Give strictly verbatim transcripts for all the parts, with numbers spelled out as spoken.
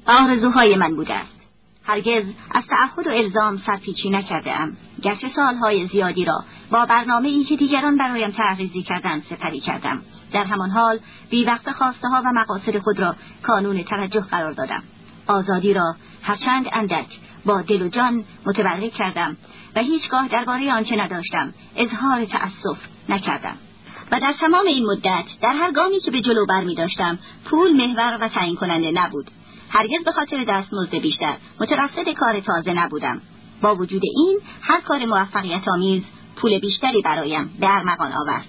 و آرزوهای من بوده است. هرگز از تعهد و الزام سرپیچی نکرده‌ام، گرچه سالهای زیادی را با برنامه‌ای که دیگران برایم طرح‌ریزی کردند سپری کردم. در همان حال بی وقت خواسته‌ها و مقاصد خود را کانون توجه قرار دادم. آزادی را هرچند اندک با دل و جان متبرک کردم و هیچگاه درباره آنچه نداشتم اظهار تأسف نکردم. و در تمام این مدت در هر گامی که به جلو برمی داشتم پول محور و تعیین کننده نبود. هرگز به خاطر دستمزد بیشتر مترصد کار تازه نبودم. با وجود این هر کار موفقیت آمیز پول بیشتری برایم به ارمغان آورد.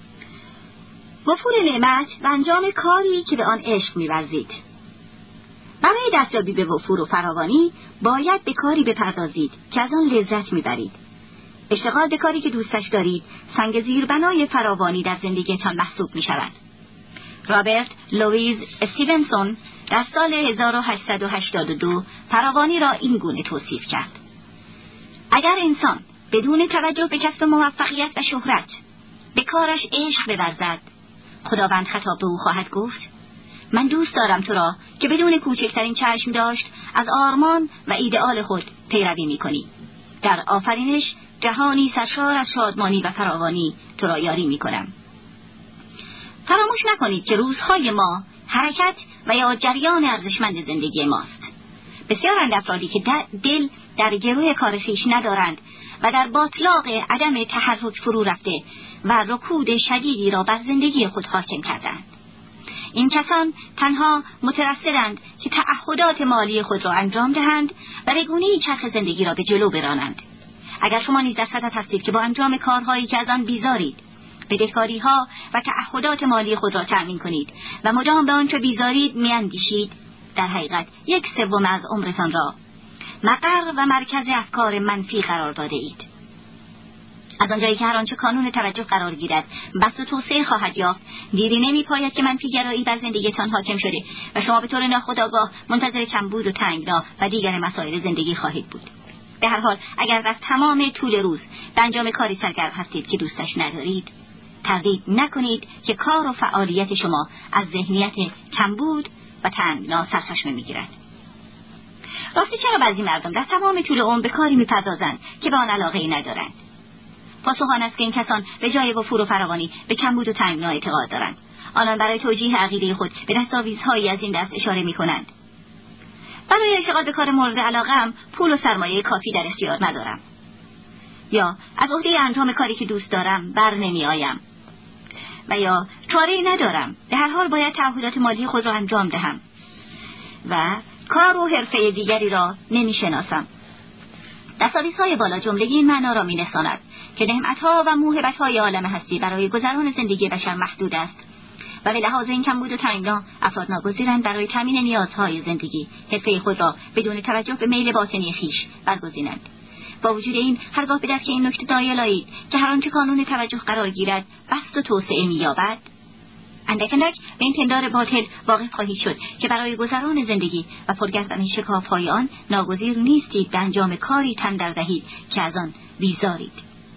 وفور نعمت و انجام کاری که به آن عشق می‌ورزید. برای دستیابی به وفور و فراوانی باید به کاری بپردازید که از آن لذت می‌برید. اشتغال به کاری که دوستش دارید سنگ زیربنای فراوانی در زندگیتان محسوب می‌شود. رابرت لوئیس استیونسون در سال هزار و هشتصد و هشتاد و دو فراوانی را این گونه توصیف کرد: اگر انسان بدون توجه به کسب موفقیت و شهرت به کارش عشق بورزد، خداوند خطاب به او خواهد گفت: من دوست دارم تو را که بدون کوچکترین چشم داشت از آرمان و ایدئال خود پیروی می‌کنی. در آفرینش جهانی سرشار از شادمانی و فراوانی تو را یاری می‌کنم. فراموش نکنید که روزهای ما حرکت و یا جریان ارزشمند زندگی ماست. بسیارند افرادی که دل در گروه کار خویش ندارند و در باطلاق عدم تحرک فرو رفته و رکود شدیدی را بر زندگی خود حاکم کردند. این کسان تنها مترصدند که تعهدات مالی خود را انجام دهند و به گونه‌ای چرخ زندگی را به جلو برانند. اگر شما نیز در صدد هستید که با انجام کارهایی که از آن بیزارید، بدهکاری‌ها و تعهدات مالی خود را تأمین کنید و مدام به آنچه بیزارید می‌اندیشید، در حقیقت یک سوم از عمرتان را مقر و مرکز افکار منفی قرار داده اید. از آنجایی که هر آنچه کانون توجه قرار گیرد بسط و توسعه خواهد یافت، دیری نمی‌پاید که منفی گرایی بر زندگیتان حاکم شده و شما به طور ناخودآگاه منتظر کمبود و تنگنا و دیگر مسائل زندگی خواهید بود. به هر حال اگر در تمام طول روز به انجام کاری سرگرم هستید که دوستش ندارید، تردید نکنید که کار و فعالیت شما از ذهنیت کمبود و تنگنا سرچشمه می‌گیرد. راستی چرا بعضی مردم در تمام طول عمر به کاری می‌پردازند که به آن علاقه‌ای ندارند؟ پاسخ آن است که این کسان به جای وفور و فراوانی به کمبود و تنگنا اعتقاد دارند. آنان برای توجیه عقیده خود به دستاویزهایی از این دست اشاره می‌کنند: برای اشتغال به کار مورد علاقه‌ام پول و سرمایه کافی در اختیار ندارم، یا از عهده انجام کاری که دوست دارم بر نمی‌آیم، و یا چاره‌ای ندارم، به هر حال باید تعهدات مالی خود را انجام دهم و کار و حرفه دیگری را نمی‌شناسم. دستاویزهای بالا جمله این معنا را می‌نشاند که نعمت‌ها و موهبت‌های عالم هستی برای گذران زندگی بشر محدود است و به لحاظ این کمبود و تنگنا افراد ناگزیرند برای تامین نیازهای زندگی حرفه خود را بدون توجه به میل باطنی خویش برگزینند. با وجود این هرگاه به درک این نکته نایل آیید که هر آنچه کانون توجه قرار گیرد بسط و توسعه می‌یابد، اندک اندک به این پندار باطل واقف خواهید شد که برای گذران زندگی و پرگردن شکاف‌های آن ناگزیر نیستید به انجام کاری تن در دهید که از آن بیزارید.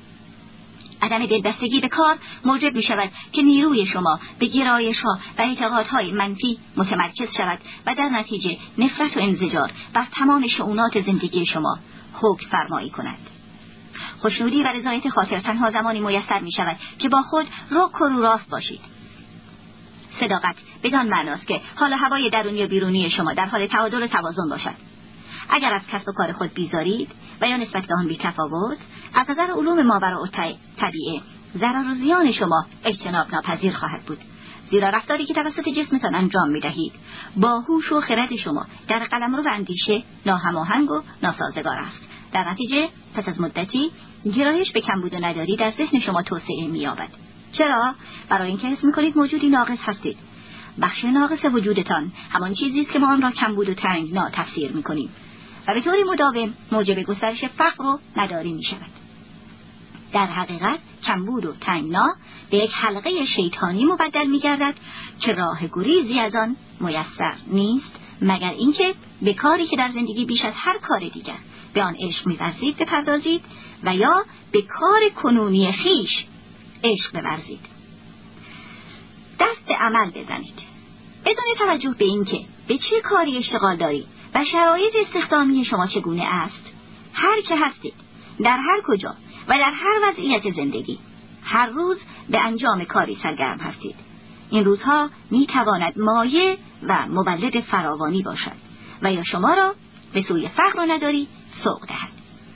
عدم دلبستگی به کار موجب می شود که نیروی شما به گرایش‌ها و اعتقادهای منفی متمرکز شود و در نتیجه نفرت و انزجار بر تمام شؤونات زندگی شما حکم فرمایی کند. خوشنودی و رضایت خاطر تنها زمانی میسر می شود که با خود رک و رو راست باشید. صداقت بدان معناست که حال هوای درونی و بیرونی شما در حال تعادل و توازن باشد. اگر از کسب و کار خود بیزارید و یا نسبت به آن بی‌تفاوت، از نظر علوم ماوراءالطبیعه ضرر و زیان شما اجتناب ناپذیر خواهد بود، زیرا رفتاری که توسط جسمتان انجام می‌دهید با هوش و خرد شما در قلمرو و اندیشه ناهماهنگ و ناسازگار است. در نتیجه پس از مدتی گرایش به کمبود و نداری در ذهن شما توسعه می‌یابد. چرا؟ برای اینکه حس می‌کنید موجودی ناقص هستید. بخش ناقص وجودتان همان چیزی است که ما آن را کمبود و تنگنا تفسیر می‌کنیم و به طور مداوم موجب گسترش فقر و نداری می‌شود. در حقیقت کمبود و تنگنا به یک حلقه شیطانی مبدل می‌گردد که راه گریزی از آن میسر نیست مگر اینکه به کاری که در زندگی بیش از هر کار دیگر به آن عشق می‌ورزید بپردازید و یا به کار کنونی خویش عشق بورزید. دست به عمل بزنید. بدون توجه به اینکه به چه کاری اشتغال دارید و شرایط استخدامی شما چگونه است، هر که هستید، در هر کجا و در هر وضعیت زندگی، هر روز به انجام کاری سرگرم هستید. این روزها می تواند مایه و مولد فراوانی باشد و یا شما را به سوی فقر و نداری سوق دهد.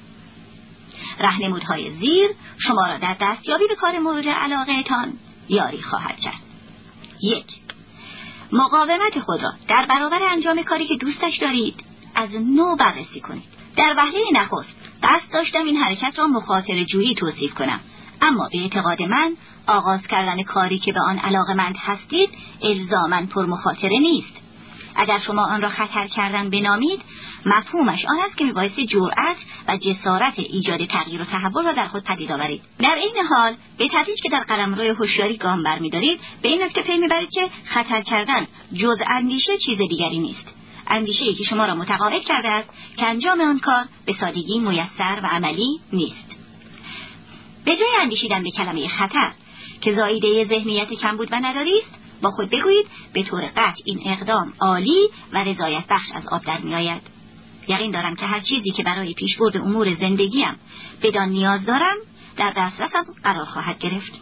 راهنمودهای زیر شما را در دستیابی به کار مورد علاقه تان یاری خواهد کرد. یک، مقاومت خود را در برابر انجام کاری که دوستش دارید از نو بررسی کنید. در وهله نخست قصد داشتم این حرکت را مخاطره جویی توصیف کنم، اما به اعتقاد من آغاز کردن کاری که به آن علاقه‌مند هستید الزاماً پر مخاطره نیست. اگر شما آن را خطر کردن بنامید، مفهومش آن است که میبایست جرأت و جسارت ایجاد تغییر و تحول را در خود پدید آورید. در این حال به تدریج که در قلمرو هوشیاری گام برمی‌دارید، به این نکته پی میبرید که خطر کردن جز اندیشه چیز دیگری نیست. اندیشه‌ای که شما را متقاعد کرده است که انجام آن کار به سادگی میسر و عملی نیست. به جای اندیشیدن به کلمه خطر که زاییده ذهنیت کمبود و نداری است، با خود بگویید به طور قطع این اقدام عالی و رضایت بخش از آب در می آید. یقین دارم که هر چیزی که برای پیشبرد امور زندگیم بدان نیاز دارم در دسترسم قرار خواهد گرفت.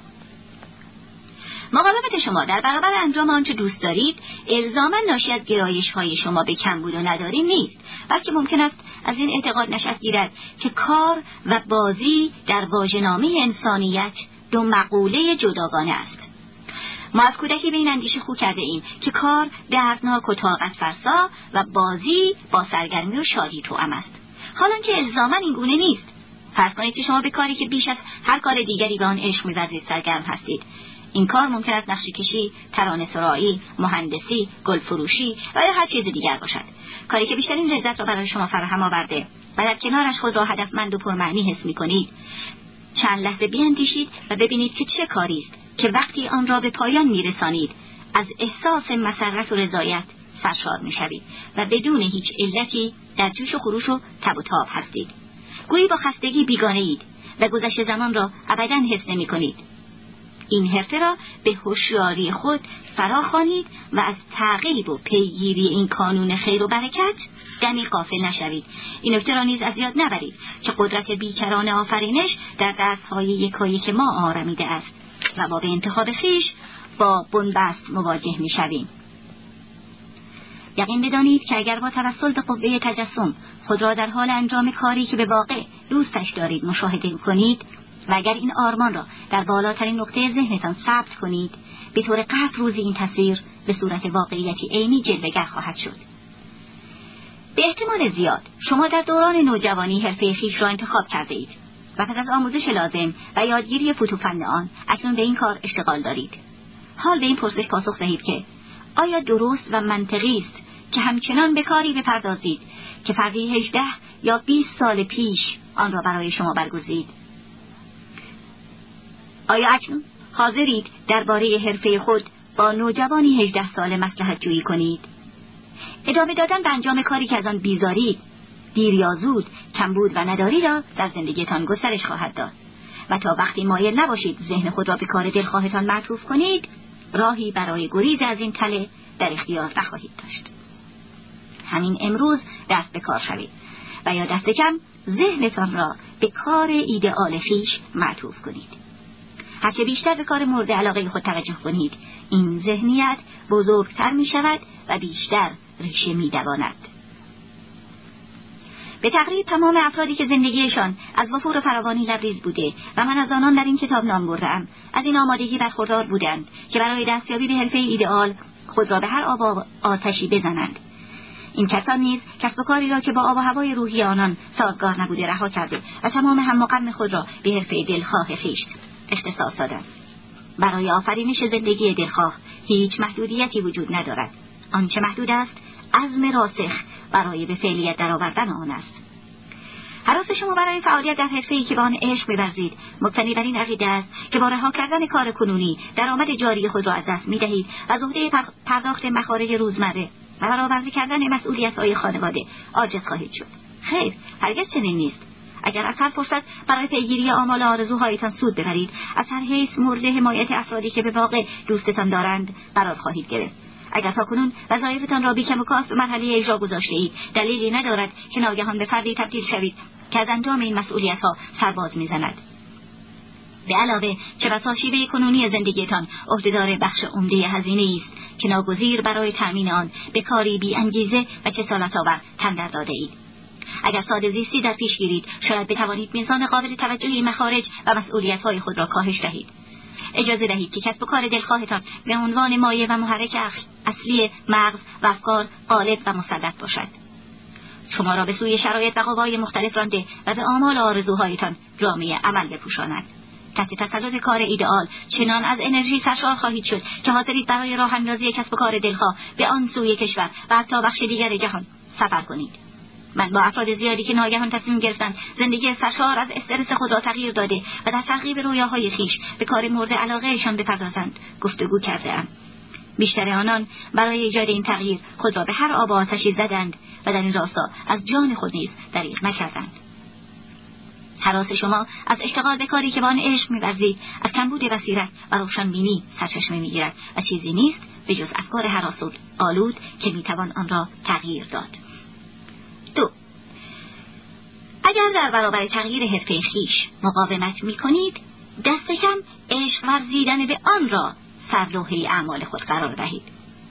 مقاومت شما در برابر انجام آنچه دوست دارید الزاما ناشی از گرایش های شما به کمبود و نداری نیست، بلکه ممکن است از این اعتقاد نشأت گیرد که کار و بازی در واژه‌نامه انسانیت دو مقوله جداگانه است. ما از کودکی به این اندیشه خو کرده ایم که کار دردناک و طاقت فرسا و بازی با سرگرمی و شادی توأم است. حالا که الزاما این گونه نیست. فرض کنید که شما به کاری که بیش از هر کار دیگری به آن عشق می‌ورزید سرگرم هستید. این کار ممکن است نقشه کشی، ترانه سرایی، مهندسی، گل فروشی و یا هر چیز دیگر باشد. کاری که بیشترین لذت را برای شما فراهم آورده و در کنارش خود را هدفمند و پرمعنی حس می‌کنید. چند لحظه بیاندیشید و ببینید که چه کاری است که وقتی آن را به پایان می‌رسانید از احساس مسرت و رضایت سرشار می‌شوید و بدون هیچ علتی در جوش و خروش و تب و تاب هستید. گویی با خستگی بیگانه اید و گذشت زمان را ابداً حس نمی‌کنید. این حرفه را به هوشیاری خود فراخوانید و از تعقیب و پیگیری این کانون خیر و برکت دمی غافل نشوید. این نکته را نیز از یاد نبرید که قدرت بیکران آفرینش در دست‌های یکایک ما آرمیده است و با به انتخاب خویش با بنبست مواجه می‌شویم. یقین بدانید که اگر با توسل به قوه تجسم خود را در حال انجام کاری که به واقع دوستش دارید مشاهده کنید و اگر این آرمان را در بالاترین نقطه ذهنتان ثبت کنید، به طور قطع روزی این تصویر به صورت واقعیتی عینی جلوه‌گر خواهد شد. به احتمال زیاد شما در دوران نوجوانی حرفه خویش را انتخاب کرده اید و پس از آموزش لازم و یادگیری فوتوفن آن اکنون به این کار اشتغال دارید. حال به این پرسش پاسخ دهید که آیا درست و منطقی است که همچنان به کاری بپردازید که فردی هجده یا بیست سال پیش آن را برای شما برگزید؟ آیا اکنون حاضرید درباره حرفه خود با نوجوانی هجده ساله مصلحت جویی کنید؟ ادامه دادن به انجام کاری که از آن بیزارید دیر یا زود کمبود و نداری را در زندگیتان گسترش خواهد داد و تا وقتی مایل نباشید ذهن خود را به کار دلخواهتان معطوف کنید، راهی برای گریز از این تله در اختیار نخواهید داشت. همین امروز دست به کار شوید و یا دست کم ذهنتان را به کار ایدئال خویش معطوف کنید. هرچه بیشتر به کار مورد علاقه خود توجه کنید، این ذهنیت بزرگتر می شود و بیشتر ریشه می دواند. به تقریب تمام افرادی که زندگیشان از وفور فراوانی لبریز بوده و من از آنان در این کتاب نام بردم، از این آمادگی برخوردار بودند که برای دستیابی به حرفه ایدئال خود را به هر آب و آتشی بزنند. این کسان نیز کسب و کاری را که با آب و هوای روحی آنان سازگار نبوده رها کرده و تمام هم و غم خود را به حرفه دلخواه خویش اختصاص دادند. برای آفرینش زندگی دلخواه هیچ محدودیتی وجود ندارد. آنچه محدود است عزم راسخ برای به فعلیت درآوردن آن است. هراس شما برای فعالیت در حرفه‌ای که به آن عشق می‌ورزید مبتنی بر این عقیده است که با رها کردن کار کنونی درآمد جاری خود را از دست می‌دهید و از عهده پرداخت مخارج روزمره و برآورده کردن مسئولیت‌های خانواده عاجز خواهید شد. خیر، هرگز چنین نیست. اگر از هر فرصت برای پیگیری آمال آرزوهایتان سود ببرید، از هر حیث مورد حمایت افرادی که به واقع دوستتان دارند قرار خواهید گرفت. اگر تاکنون وظایفتان را بیکم و کاست به مرحله اجرا گذاشته اید، دلیلی ندارد که ناگهان به فردی تبدیل شوید که از انجام این مسئولیت‌ها سرباز می‌زند. به علاوه چه بسا شیوه کنونی زندگیتان عهدهدار بخش عمده هزینه‌ای است که ناگزیر برای تأمین آن به کاری بی انگیزه و کسالت‌آور تن در داده اید. اگر ساده زیستی در پیش گیرید، شاید بتوانید میزان قابل توجهی مخارج و مسئولیت‌های خود را کاهش دهید. اجازه دهید که کسب و کار دلخواهتان به عنوان مایه و محرک اصلی مغز و افکار غالب و مسلط باشد. شما را به سوی شرایط و قوای مختلف رانده و به آمال و آرزوهایتان جامعه عمل بپوشاند. تحت تسلط کار ایدئال چنان از انرژی سرشار خواهید شد که حاضرید برای راه اندازی کسب و کار دلخواه به آن سوی کشور و حتی بخش دیگر جهان سفر کنید. من با افراد زیادی که ناگهان تصمیم گرفتند زندگی سرشار از استرس خود را تغییر داده و در تعقیب رویاهای خویش به کار مورد علاقهشان بپردازند گفتگو کرده‌ام. بیشتر آنان برای ایجاد این تغییر خود را به هر آب و آتشی زدند و در این راستا از جان خود نیز دریغ نکردند. هراس شما از اشتغال به کاری که با آن عشق می‌ورزید از کمبود بصیرت و روشنبینی سرچشمه می‌گیرد و چیزی نیست به جز افکار هراس آلود که می‌توان آن را تغییر داد. دو. اگر در برابر تغییر حرفه خویش مقاومت می‌کنید، دست کم عشق ورزیدن به آن را سرلوحه اعمال خود قرار دهید.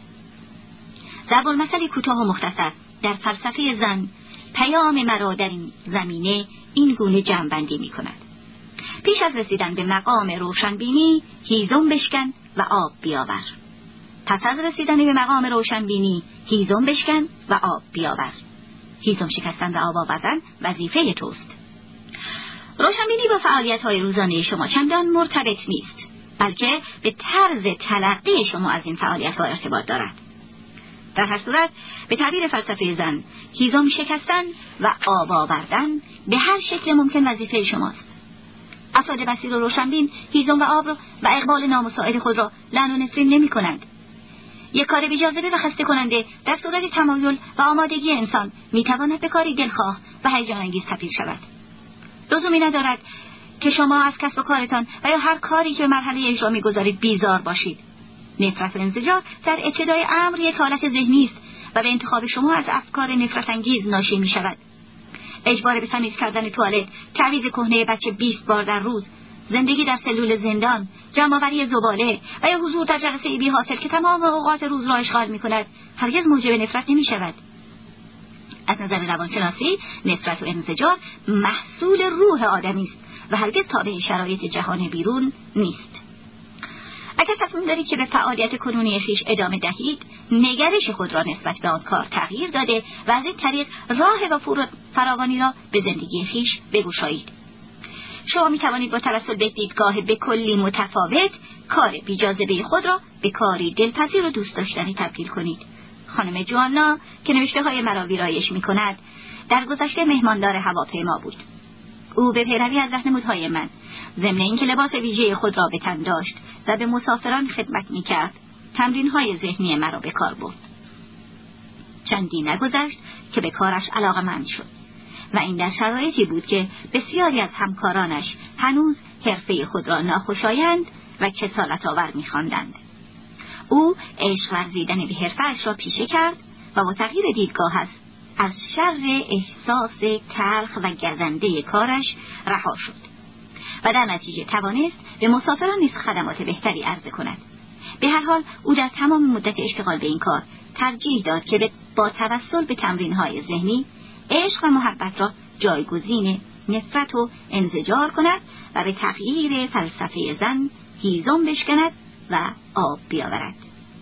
ضرب المثل کوتاه و مختصر در فلسفه زن پیام مرا در این زمینه این گونه جمع‌بندی می‌کند: پیش از رسیدن به مقام روشنبینی هیزم بشکن و آب بیاور. پس از رسیدن به مقام روشنبینی هیزم بشکن و آب بیاور. هیزم شکستن و آب آوردن وظیفه توست. روشنبینی با فعالیت‌های روزانه شما چندان مرتبط نیست، بلکه به طرز تلقی شما از این فعالیت‌ها ارتباط دارد. در هر صورت به تعبیر فلسفه زن هیزم شکستن و آب آوردن به هر شکل ممکن وظیفه شماست. افراد بصیر و روشنبین هیزم و آب را و اقبال نامساعد خود را لعن و نفرین نمی کنند. یک کار بی‌جاذبه و خسته کننده در صورت تمایل و آمادگی انسان می تواند به کاری دلخواه و هیجان انگیز تبدیل شود. لزومی ندارد که شما از کسب و کارتان و یا هر کاری که مرحله اجرا می‌گذارید بیزار باشید. نفرت و انزجار در ابتدای امر یک حالت ذهنی است و به انتخاب شما از افکار نفرت انگیز ناشی می شود. اجبار به تمیز کردن توالت، تعویض کهنه بچه بیست بار در روز، زندگی در سلول زندان، جمع‌آوری زباله و یا حضور در جلسه بی حاصل که تمام اوقات روز را اشغال می کند هرگز موجب نفرت نمی شود. از نظر روانشناسی نفرت و انزجار محصول روح آدمی است و هرگز تابع شرایط جهان بیرون نیست. اگر تصمیم دارید که به فعالیت کنونی خویش ادامه دهید، نگرش خود را نسبت به آن کار تغییر داده و از این طریق راه وفور فراوانی را به زندگی خویش بگشایید. شما می توانید با توسل به دیدگاه به کلی متفاوت کار بی‌جاذبه خود را به کاری دلپذیر و دوست داشتنی تبدیل کنید. خانم جوانا که نوشته های مرا ویرایش می کند در گذشته مهماندار هواپیما بود. او به پیروی از راهنمودهای من ضمن اینکه لباس ویژه خود را به تن داشت و به مسافران خدمت می‌کرد، تمرین‌های ذهنی مرا به کار برد. چندی نگذشت که به کارش علاقه‌مند شد و این در شرایطی بود که بسیاری از همکارانش هنوز حرفه خود را ناخوشایند و کسالت‌آور می‌خواندند. او عشق ورزیدن به حرفه‌اش را پیشه کرد و با تغییر دیدگاهش از شر احساس تلخ و گزنده کارش رها شد و در نتیجه توانست به مسافران نیز خدمات بهتری عرضه کند. به هر حال او در تمام مدت اشتغال به این کار ترجیح داد که با توسل به تمرین‌های ذهنی عشق و محبت را جایگزین نفرت و انزجار کند و به تغییر فلسفه زن هیزم بشکند و آب بیاورد.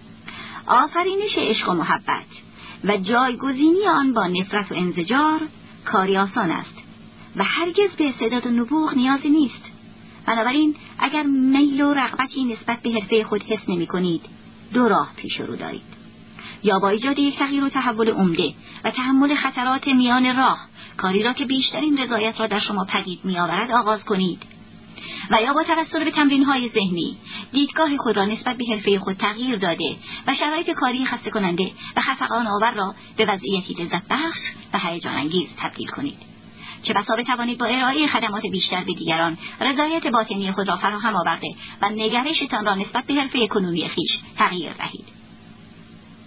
آفرینش عشق و محبت و جایگزینی آن با نفرت و انزجار کاری آسان است و هرگز به استعداد و نبوغ نیازی نیست. بنابراین اگر میل و رغبتی نسبت به حرفه خود حس نمی کنید، دو راه پیش رو دارید: یا با ایجاد یک تغییر و تحول عمده و تحمل خطرات میان راه کاری را که بیشترین رضایت را در شما پدید می آورد آغاز کنید، و یا با توسل به تمرین‌های ذهنی دیدگاه خود را نسبت به حرفه خود تغییر داده و شرایط کاری خسته کننده و خفقان آور را به وضعیتی لذت بخش و هیجان انگیز تبدیل کنید. چه بسا بتوانید با ارائه خدمات بیشتر به دیگران رضایت باطنی خود را فراهم آورده و نگرشتان را نسبت به حرفه کنونی خویش تغییر دهید.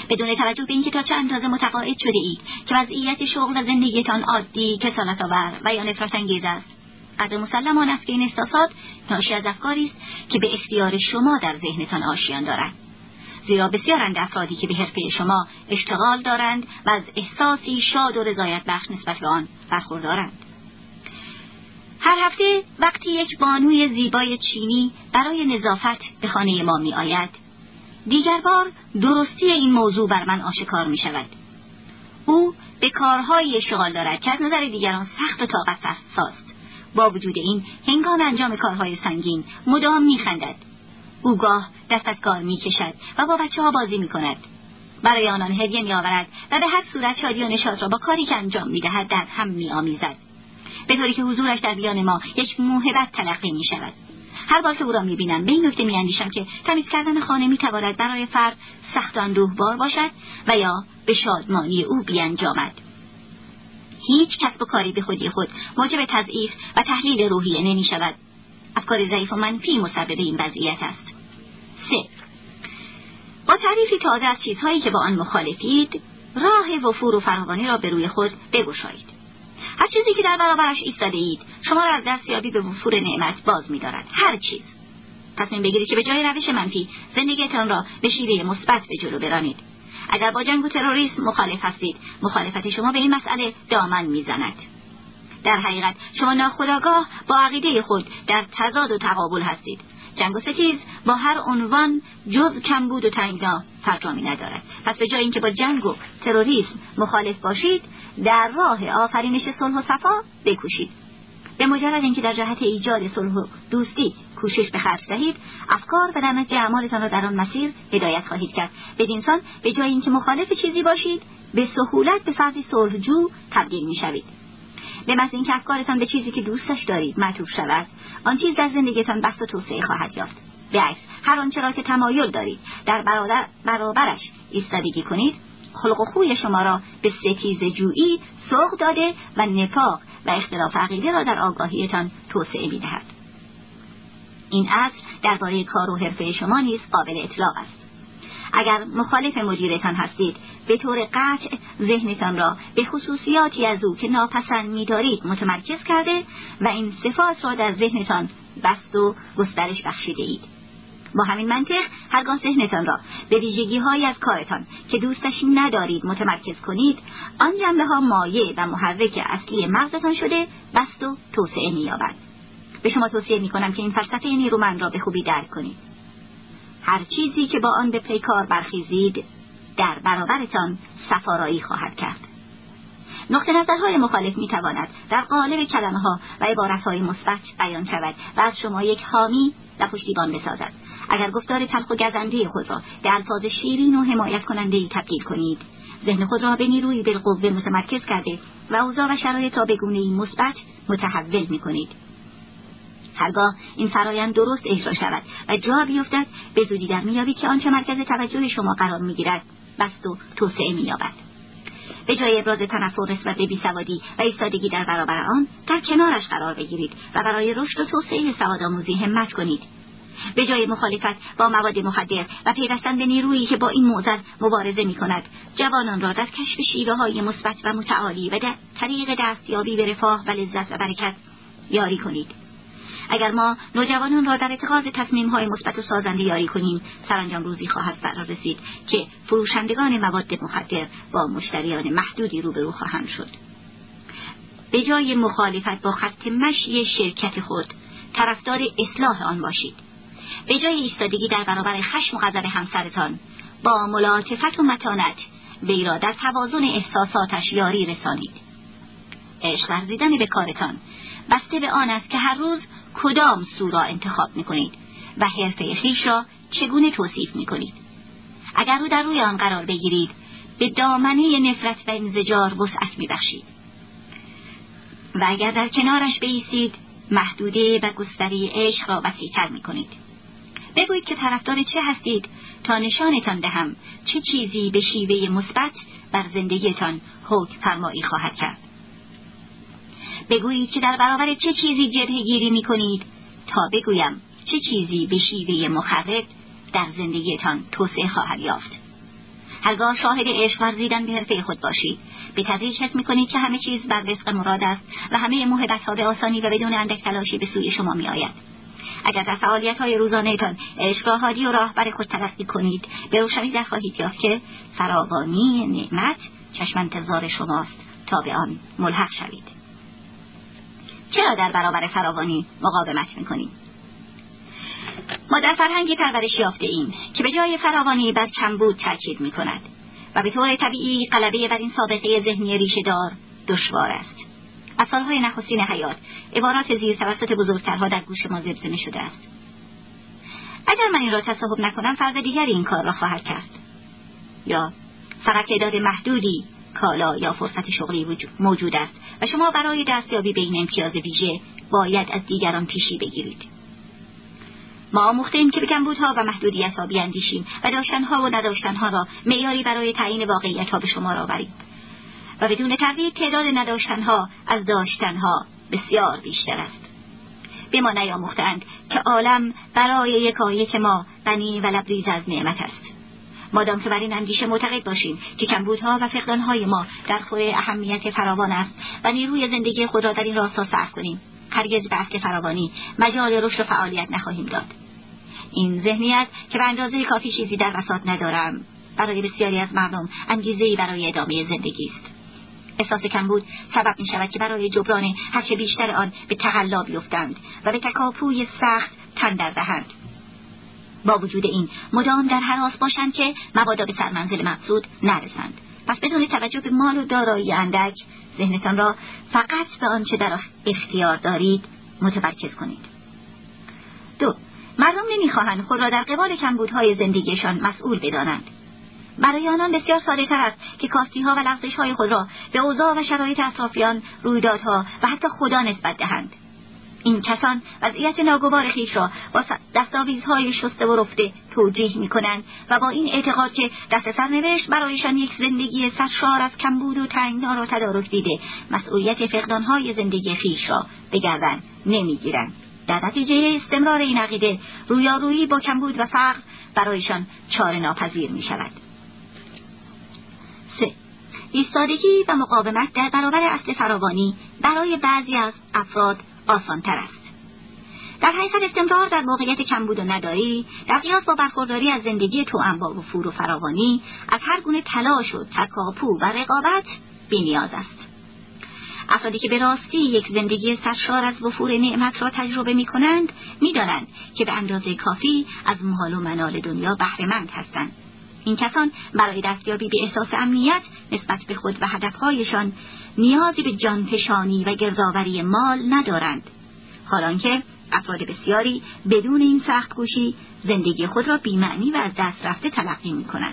بدون توجه به اینکه تا چه اندازه متقاعد شده اید که وضعیت شغل و زندگیتان عادی، کسالت‌آور و یا نفرت‌انگیز است، قدر مسلم آن است که این احساسات ناشی از افکاری است که به اختیار شما در ذهنتان آشیان دارد. زیرا بسیارند افرادی که به حرفه شما اشتغال دارند و از احساسی شاد و رضایت بخش نسبت به آن برخوردارند. هر هفته وقتی یک بانوی زیبای چینی برای نظافت به خانه ما می آید، دیگر بار درستی این موضوع بر من آشکار می شود. او به کارهایی اشتغال دارد که از نظر دیگران سخت و طاقت فرساست. با وجود این هنگام انجام کارهای سنگین مدام می خندد. او گاه دست از کار می کشد و با بچه ها بازی می کند. برای آنان هدیه می آورد و به هر صورت شادی و نشاط را با کاری که انجام می دهد در هم می آمیزد، به طوری که حضورش در میان ما یک موهبت تلقی می شود. هر بار که او را می بینم به این نکته می اندیشم که تمیز کردن خانه می تواند برای فرد سخت و اندوهبار باشد و یا به شادمانی او بیانجامد. هیچ کسب و کاری به خودی خود موجب تضعیف و تحلیل روحیه نمی شود. افکار ضعیف و منفی مسبب این وضعیت است. سه. با تعریفی تازه از چیزهایی که با آن مخالفید، راه وفور و فراوانی را به روی خود بگشایید. هر چیزی که در برابرش ایستاده اید شما را از دستیابی به وفور نعمت باز می‌دارد. هر چیز. تصمیم بگیرید که به جای روش منفی زندگیتان را به شیوه مثبت به جلو برانید. اگر با جنگ و تروریسم مخالف هستید، مخالفت شما به این مسئله دامن می‌زند. در حقیقت شما ناخودآگاه با عقیده خود در تضاد و تقابل هستید. جنگ و ستیز با هر عنوان جز کمبود و تنگنا فرجامی ندارد. پس به جای اینکه با جنگ و تروریسم مخالف باشید، در راه آفرینش صلح و صفا بکوشید. به مجرد اینکه در جهت ایجاد صلح و دوستی کوشش به خرج دهید، افکار و در نتیجه اعمالتان را در آن مسیر هدایت خواهید کرد. بدین سان به جای اینکه مخالف چیزی باشید، به سهولت به فردی صلحجو تبدیل می‌شوید. به محض اینکه افکارتان به چیزی که دوستش دارید معطوف شود، آن چیز در زندگیتان بسط و توسعه خواهد یافت. بالعکس، هر آنچه را که تمایل دارید در برادر برابرش ایستادگی کنید، خلق و خوی شما را به ستیزه جویی سوق داده و نفاق و اختلاف عقیده را در آگاهیتان توسعه می‌دهد. این اصل درباره کار و حرفه شما نیز قابل اطلاق است. اگر مخالف مدیرتان هستید، به طور قطع ذهنتان را به خصوصیاتی از او که ناپسند می‌دارید متمرکز کرده و این صفات را در ذهنتان بست و گسترش بخشیده اید. با همین منطق هرگاه ذهنتان را به ویژگی‌هایی از کارتان که دوستش ندارید متمرکز کنید، آن جنبه‌ها مایع و محرک اصلی مغزتان شده بست و توسعه می‌یابد. به شما توصیه می‌کنم که این فلسفه نیرومند را به خوبی درک کنید. هر چیزی که با آن به پیکار برخیزید در برابرتان صفارایی خواهد کرد. نقطه نظرهای مخالف می‌تواند در قالب کلمه‌ها و عبارت‌های مثبت بیان شود و از شما یک حامی و پشتیبان بسازد. اگر گفتار تلخ و گزنده خود را به الفاظ شیرین و حمایت کننده‌ای تبدیل کنید، ذهن خود را به نیروی بالقوه متمرکز کرده و اوضاع و شرایط را به گونه‌ای مثبت متحول می‌کنید. هرگاه این فرایند درست اجرا شود و جا بیفتد، به زودی در میابید که آنچه مرکز توجه شما قرار میگیرد بست و توسعه مییابد. به جای ابراز تنفر نسبت به بیسوادی و ایستادگی در برابر آن، در کنارش قرار بگیرید و برای رشد و توسعه سوادآموزی همت کنید. به جای مخالفت با مواد مخدر و پیوستن به نیرویی که با این معضل مبارزه میکند، جوانان را در کشف شیوه‌های مثبت و متعالی و در طریق دستیابی به رفاه و لذت و برکت یاری کنید. اگر ما نوجوانان را در اتخاذ تصمیم‌های مثبت و سازنده یاری کنیم، سرانجام روزی خواهد فرا رسید که فروشندگان مواد مخدر با مشتریان محدودی روبرو خواهند شد. به جای مخالفت با خط مشی شرکت خود، طرفدار اصلاح آن باشید. به جای ایستادگی در برابر خشم و غضب همسرتان، با ملاطفت و متانت وی را در توازن احساساتش یاری رسانید. عشق ورزیدن به کارتان بسته به آن است که هر روز کدام سو را انتخاب می‌کنید و حرفه خویش را چگونه توصیف می‌کنید. اگر رو در روی آن قرار بگیرید، به دامنه نفرت و انزجار وسعت می‌بخشید و اگر در کنارش بایستید، محدوده و گستره عشق را وسیع‌تر می‌کنید. بگویید که طرفدار چه هستید تا نشانتان دهم چه چیزی به شیوه مثبت بر زندگیتان حکم فرمایی خواهد کرد. بگویید که در برابر چه چیزی جبهه گیری می کنید تا بگویم چه چیزی به شیوه مخرب در زندگیتان توسعه خواهد یافت. هرگاه شاهد عشق ورزیدن به حرفه خود باشید، به تدریج حس می‌کنید که همه چیز بر وفق مراد است و همه موهبت‌ها به آسانی و بدون اندک تلاشی به سوی شما می‌آید. اگر در فعالیت‌های روزانه‌تان عشق را هادی و راهبر خود تلقی کنید، به روشنی در خواهید یافت که فراوانی نعمت چشم انتظار شماست تا به آن ملحق شوید. چرا در برابر فراوانی مقاومت می‌کنید؟ ما در فرهنگی پرورش یافته ایم که به جای فراوانی بر کمبود تاکید می‌کند و به طور طبیعی غلبه بر این سابقه ذهنی ریشه‌دار دشوار است. از سالهای نخستین حیات عبارات زیر توسط بزرگترها در گوش ما زمزمه شده است. اگر من این را تصاحب نکنم، فرد دیگری این کار را خواهد کرد، یا فقط تعداد محدودی کالا یا فرصت شغلی موجود است و شما برای دستیابی به این امتیاز ویژه باید از دیگران پیشی بگیرید. ما آموخته‌ایم که به کمبودها و محدودیت‌ها بیاندیشیم و داشتن‌ها و نداشتن‌ها را معیاری برای تعیین واقعیت‌ها به شمار آوریم و بدون تردید تعداد نداشتن‌ها از داشتن‌ها بسیار بیشتر است. به ما نیاموختند که عالم برای یکایک ما غنی و لبریز از نعمت است. مادام که بر این اندیشه معتقد باشیم که کمبودها و فقدان‌های ما در خور اهمیت فراوان است و نیروی زندگی خود را در این راستا صرف کنیم، هرگز به اصل فراوانی مجال رشد و فعالیت نخواهیم داد. این ذهنیت که به اندازه کافی چیزی در بساط ندارم، برای بسیاری از مردم انگیزه‌ای برای ادامه زندگی است. احساس کمبود سبب می شود که برای جبران هرچه بیشتر آن به تقلا بیفتند و به تکاپوی سخت تن در دهند. با وجود این مدام در هراس باشند که مبادا به سرمنزل مقصود نرسند. پس بدون توجه به مال و دارایی اندک، ذهنتان را فقط به آنچه در اختیار دارید متمرکز کنید. دو، مردم نمیخواهند خود را در قبال کمبودهای زندگیشان مسئول بدانند. برای آنان بسیار ساده‌تر است که کاستی‌ها و لغزش‌های خود را به اوضاع و شرایط اطرافیان، رویدادها و حتی خدا نسبت دهند. این کسان وضعیت ناگوار خویش را با دستاویزهای شسته و رفته توجیه می‌کنند و با این اعتقاد که دست سرنوشت برایشان یک زندگی سرشار از کمبود و تنگنا را تدارک دیده، مسئولیت فقدان‌های زندگی خویش را به گردن نمی‌گیرند. در نتیجه استمرار این عقیده، رویارویی با کمبود و فقر برایشان چاره ناپذیر می‌شود. سه، ایستادگی و مقاومت در برابر اصل فراوانی برای بعضی از افراد آسان‌تر است. در حقیقت استمرار در موقعیت کمبود و نداری در قیاس با برخورداری از زندگی توأم با وفور و فراوانی از هر گونه تلاش و تکاپو و رقابت بی‌نیاز است. افرادی که به راستی یک زندگی سرشار از وفور نعمت را تجربه می‌کنند، می‌دانند که به اندازه کافی از مال و منال دنیا بهره‌مند هستند. این کسان برای دستیابی به احساس امنیت نسبت به خود و هدفهایشان نیازی به جانفشانی و گردآوری مال ندارند، حالانکه افراد بسیاری بدون این سخت کوشی زندگی خود را بی‌معنی و از دست رفته تلقی می‌کنند.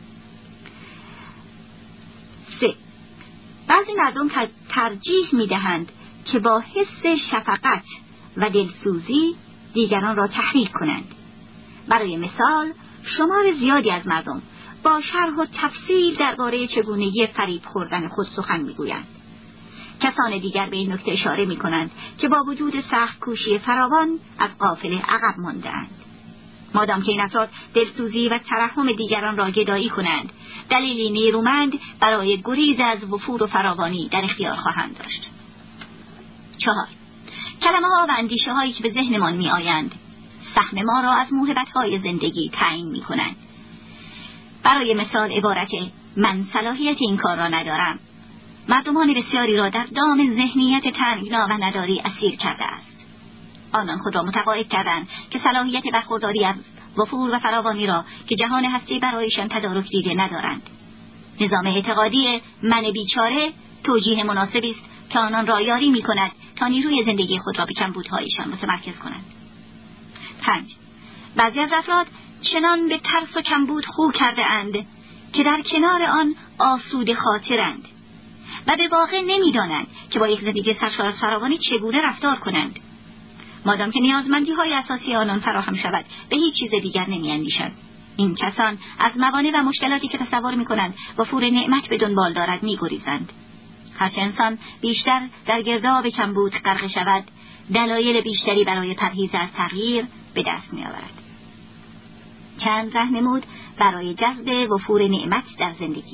سه، بعضی مردم ترجیح می‌دهند که با حس شفقت و دلسوزی دیگران را تحریک کنند. برای مثال، شمار زیادی از مردم با شرح و تفصیل درباره چگونگی فریب خوردن خود سخن می‌گویند. کسان دیگر به این نکته اشاره می‌کنند که با وجود سخت کوشی فراوان از قافله عقب مانده‌اند. مادام که این افراد دلسوزی و ترحم دیگران را گدایی کنند، دلیلی نیرومند برای گریز از وفور و فراوانی در اختیار خواهند داشت. چهار، کلمه‌ها و اندیشه‌هایی که به ذهنمان می‌آیند سهم ما را از موهبت‌های زندگی تعیین می‌کنند. برای مثال عبارت من صلاحیت این کار را ندارم مردمان بسیاری را در دام ذهنیت تنگنا و نداری اسیر کرده است. آنان خود را متقاعد کردند که صلاحیت برخورداری از وفور و فراوانی را که جهان هستی برایشان تدارک دیده ندارند. نظام اعتقادی من بیچاره توجیه مناسبی است که آنان را یاری می‌کند تا نیروی زندگی خود را به کمبودهایشان متمرکز کنند. پنج، بعضی از افراد چنان به ترس و کمبود خو کرده اند که در کنار آن آسوده خاطرند و به واقع نمی‌دانند که با یک زندگی سرشار از فراوانی چگونه رفتار کنند. مادام که نیازمندی‌های اساسی آنان فراهم شود، به هیچ چیز دیگر نمی‌اندیشند. این کسان از موانع و مشکلاتی که تصور می‌کنند وفور نعمت به دنبال دارد می‌گریزند. هرچه انسان بیشتر در گرداب کمبود غرق شود، دلایل بیشتری برای پرهیز از تغییر به دست می‌آورد. چند راهنمود برای جذب وفور نعمت در زندگی.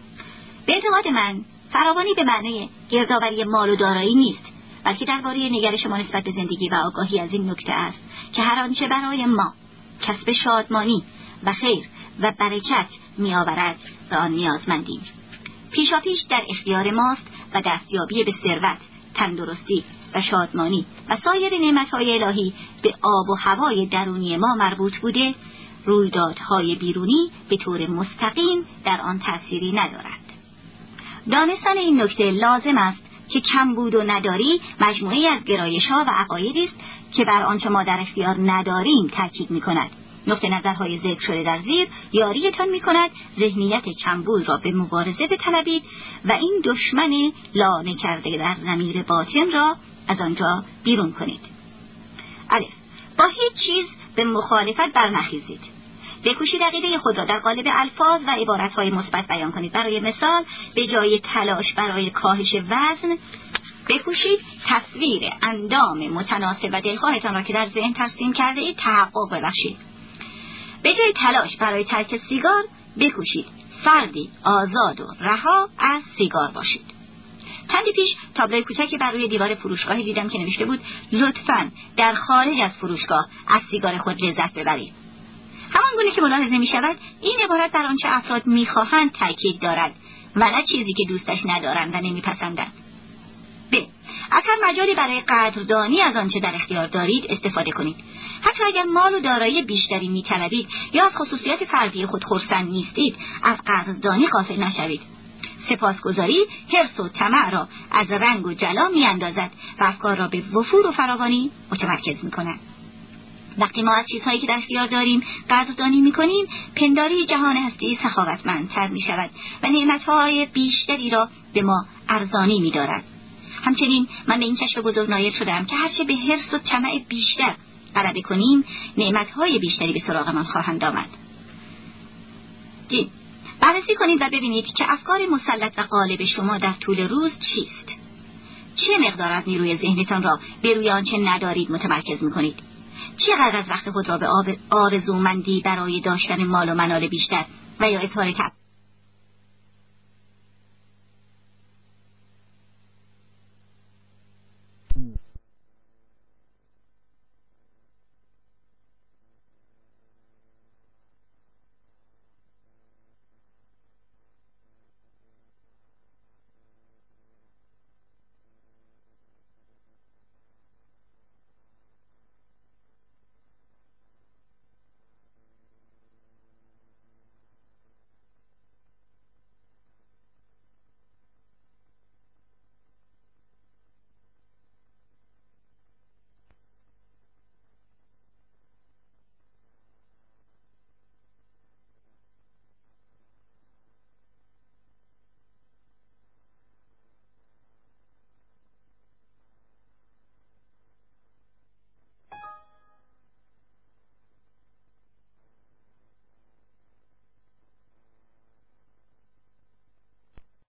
به اعتقاد من فراوانی به معنای گردآوری مال و دارایی نیست، بلکه درباره نگرش ما نسبت به زندگی و آگاهی از این نکته است که هر آنچه برای ما کسب شادمانی و خیر و برکت می‌آورد به آن نیازمندیم. پیشاپیش در اختیار ماست و دستیابی به ثروت، تندرستی و شادمانی و سایر نعمت‌های الهی به آب و هوای درونی ما مربوط بوده، رویدادهای بیرونی به طور مستقیم در آن تأثیری ندارد. دانستن این نکته لازم است که کمبود و نداری مجموعه‌ای از گرایش‌ها و عقایدی است که بر آنچه ما در اختیار نداریم تاکید می‌کند. نقطه نظرهای ذکر شده در زیر یاریتان می‌کند ذهنیت کمبود را به مبارزه بطلبید و این دشمن لانه کرده در ضمیر باطن را از آنجا بیرون کنید. الف. با هیچ چیز به مخالفت برنخیزید. بکوشید عقیده خود را در قالب الفاظ و عبارت‌های مثبت بیان کنید. برای مثال، به جای تلاش برای کاهش وزن، بکوشید تصویر اندام متناسب و دلخواهتان را که در ذهن ترسیم کرده اید تحقق ببخشید. به جای تلاش برای ترک سیگار، بکوشید فردی آزاد و رها از سیگار باشید. چندی پیش تابلوی کوچکی بر روی دیوار فروشگاهی دیدم که نوشته بود لطفاً در خارج از فروشگاه از سیگار خود لذت ببرید. همان گونه که ملاحظه می شود این عبارت بر آنچه افراد می خواهند تاکید دارد و نه چیزی که دوستش ندارند و نمی پسندند. ب. از هر مجالی برای قدردانی از آنچه در اختیار دارید استفاده کنید. حتی اگر مال و دارایی بیشتری می طلبید یا از خصوصیات فردی خود خرسند نیستید، از قدردانی غافل نشوید. سپاسگزاری حرص و طمع را از رنگ و جلا می اندازد و افکار را به وفور و فراوانی متمرکز می کند. وقتی ما از چیزهایی که در اختیار داریم قدردانی می‌کنیم، پنداری جهان هستی سخاوتمندتر می‌شود و نعمت‌های بیشتری را به ما ارزانی می‌دارد. همچنین من به این کشف بزرگ نایل شدم که هرچه به حرص و طمع بیشتر غلبه کنیم، نعمت‌های بیشتری به سراغمان خواهند آمد. جیم. بررسی کنید و ببینید که افکار مسلط و غالب شما در طول روز چیست. چه مقدار از نیروی ذهنتان را به روی آنچه ندارید متمرکز می‌کنید؟ چقدر از وقت خود را به آرزومندی برای داشتن مال و منال بیشتر و یا اظهار